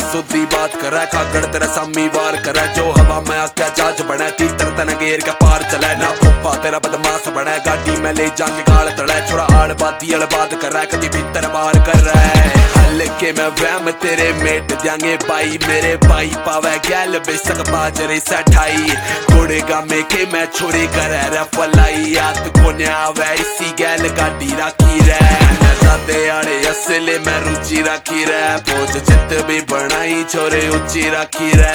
सुधी बात करे खागड़ तेरा सामी वार करे जो हवा में आके जाज बने तीतर तन गेर के पार चले ना फुफा तेरा बदमाश बने गाड़ी में ले जा निकाल तड़े छोरा आड़ बाती बात करे कभी भीतर बाहर कर रहे हल्के में वहम तेरे मेट देंगे भाई मेरे भाई पावे गैल बेसक बाजरे सठाई घोड़े गामे के मैं छोरी करे रे फलाई याद को न्यावे इसी गैल गाड़ी राखी रे दादे आड़े असले में रुचि राखी रे पोज चित भी बनाई छोरे ऊंची राखी रे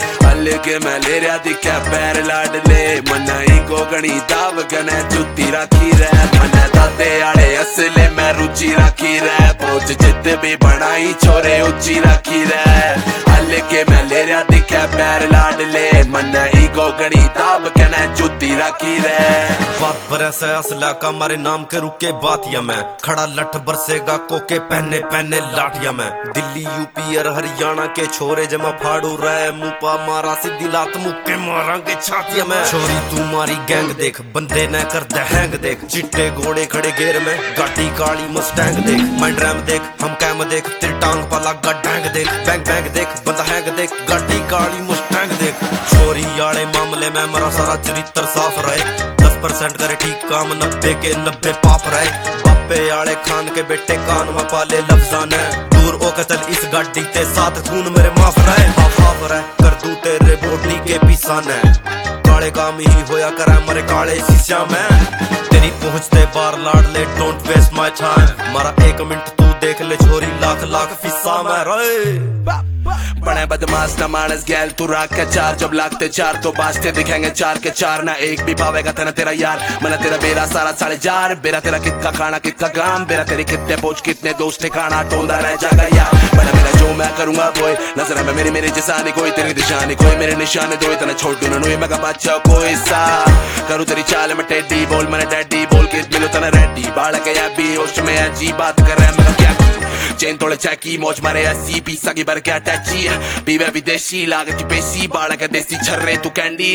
हल्के में ले रहा दिखा पैर लाडले मनाई को गणी दाव गने जुती राखी रे मना दादे आड़े असले में रुचि राखी रे पोज चित भी बनाई छोरे ऊंची राखी रे हल्के में ले रहा दिखा पैर लाडले मनाई को गणी दाव गने जुती राखी रे बात बरसे असला का मारे नाम के रुके बातिया में खड़ा लठ बरसेगा कोके पहने पहने लाठिया में दिल्ली यूपी और हरियाणा के छोरे जमा फाड़ू रहे मुपा मारा सीधी लात मुक्के मारांगे छातिया में छोरी तू मारी गैंग देख बंदे न कर दहंग देख चिट्टे घोड़े खड़े घेर में गाड़ी काली मस्टैंग देख माइंड रैम देख हम कैम देख तेरी टांग पाला गड्ढैंग देख बैंक बैंक देख बंदा हैंग देख गाड़ी काली मस्टैंग देख छोरी आड़े मामले में मरा सारा चरित्र साफ रहे 10% करे ठीक काम 90 के 90 पाप रहे बापे आड़े खान के बेटे कान में पाले लफ्जान है दूर होकर चल इस गाड़ी के साथ खून मेरे माफ रहे हाफ रहे कर दूं तेरे बोटी के पिसान है काले काम ही होया करे मरे काले शीशा में तेरी पहुंचते बार लाड ले डोंट वेस्ट माय टाइम मारा 1 मिनट तू देख ले छोरी लाख लाख फिसा में रहे बड़े बदमाश न मानस गैल तू राख के चार जब लागते चार तो बाजते दिखेंगे 4 के 4 ना एक भी पावेगा तना तेरा यार मना तेरा बेरा सारा 4.5 बेरा तेरा कितना खाना कितना काम बेरा तेरे कितने पोच कितने दोस्त ठिकाना टोलदा रह जाएगा यार बड़ा मेरा जो मैं करूंगा कोई नजर में मेरी जैसानी कोई तेरी दिशानी कोई मेरे निशाने दो इतना छोड़ दूं ना मैं बच्चा कोई सा करूं तेरी चाल में टेडी बोल मैंने डैडी बोल के मिलो तना रेडी बाढ़ के या भी होश में अजीब बात कर रहा है मैं क्या चेन तोड़े चैकी मौज मारे ऐसी पीसा की बर क्या टैची पीवे विदेशी लागत की पेशी बाड़ा के देसी छर्रे तू कैंडी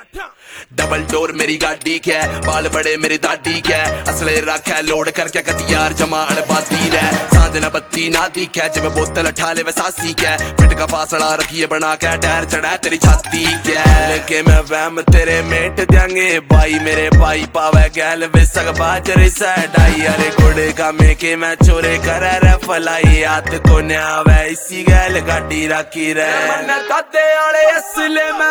डबल डोर मेरी गाड़ी क्या बाल बड़े मेरी दादी क्या असले रखा लोड करके कति यार जमा अड़बाती रे सांझ न बत्ती ना दी क्या जब बोतल ठाले वे सासी क्या फिट का फासला रखिए बना के टायर चढ़ा तेरी छाती क्या लेके मैं वहम तेरे मेट देंगे भाई मेरे भाई पावे गैल वे सग बाजरे सडाई अरे घोड़े का मेके मैं चोरे करे रे फलाई हाथ को न्यावे इसी गैल गाड़ी राखी रे मन दादे आड़े असले में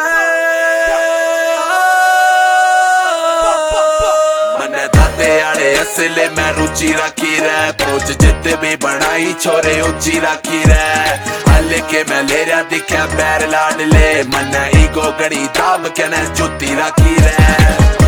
दादे आड़े असले में रुचि राखी रे पोज जित भी बनाई छोरे ऊंची राखी रे हल्के में ले रहा दिखा पैर लाडले मना ईगो गड़ी दाब के जुती राखी रे